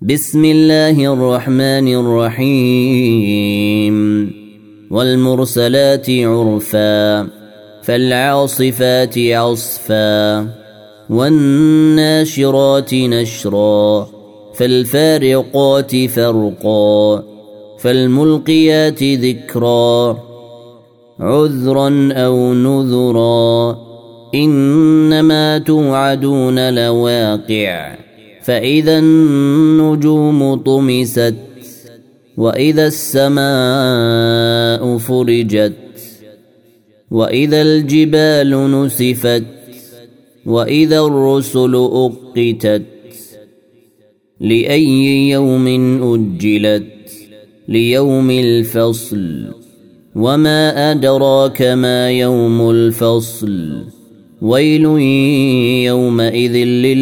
بسم الله الرحمن الرحيم والمرسلات عرفا فالعاصفات عصفا والناشرات نشرا فالفارقات فرقا فالملقيات ذكرا عذرا أو نذرا إنما توعدون لواقع فإذا النجوم طمست وإذا السماء فرجت وإذا الجبال نسفت وإذا الرسل أقتت لأي يوم أجلت ليوم الفصل وما أدراك ما يوم الفصل ويل يومئذ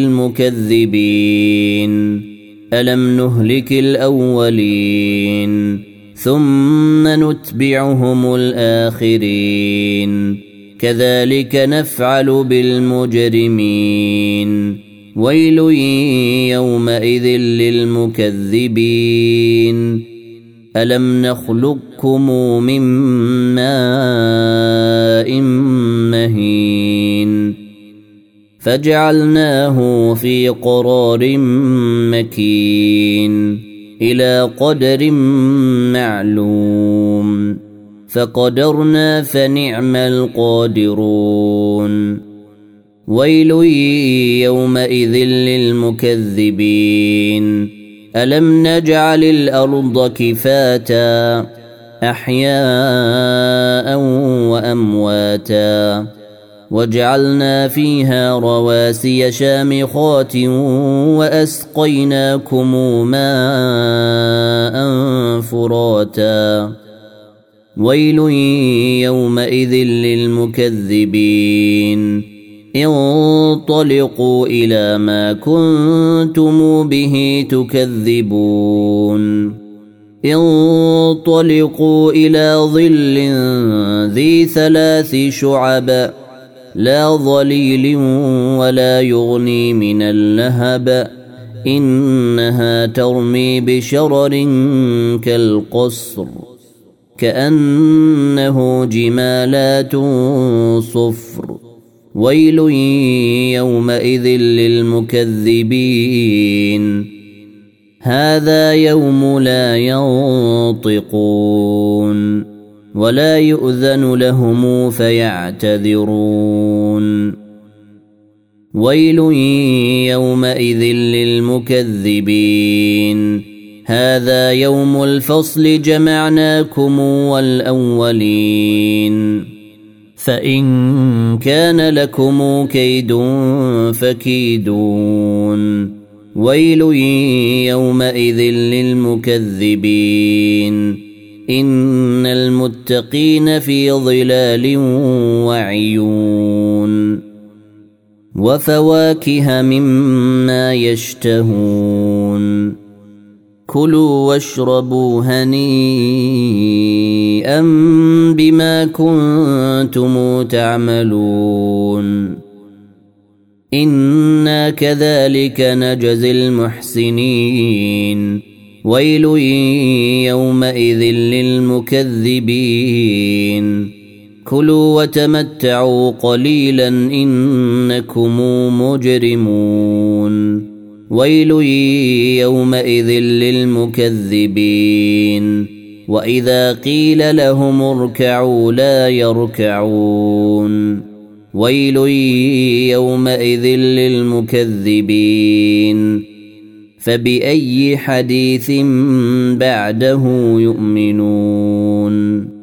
للمكذبين ألم نهلك الأولين ثم نتبعهم الآخرين كذلك نفعل بالمجرمين ويل يومئذ للمكذبين ألم نخلقكم من ماء مهين فجعلناه في قرار مكين إلى قدر معلوم فقدرنا فنعم القادرون ويل يومئذ للمكذبين ألم نجعل الأرض كفاتا أحياء وأمواتا وجعلنا فيها رواسي شامخات وأسقيناكم ماء فراتا ويل يومئذ للمكذبين انطلقوا إلى ما كنتم به تكذبون انطلقوا إلى ظل ذي 3 شعب لا ظليل ولا يغني من اللهب إنها ترمي بشرر كالقصر كأنه جمالات صفر ويل يومئذ للمكذبين هذا يوم لا ينطقون ولا يؤذن لهم فيعتذرون ويل يومئذ للمكذبين هذا يوم الفصل جمعناكم والأولين فإن كان لكم كيد فكيدون ويل يومئذ للمكذبين إن المتقين في ظلال وعيون وفواكه مما يشتهون كلوا واشربوا هنيئا بما كنتم تعملون إنا كذلك نجزي المحسنين ويل يومئذ للمكذبين كلوا وتمتعوا قليلا إنكم مجرمون ويل يومئذ للمكذبين وإذا قيل لهم اركعوا لا يركعون ويل يومئذ للمكذبين فبأي حديث بعده يؤمنون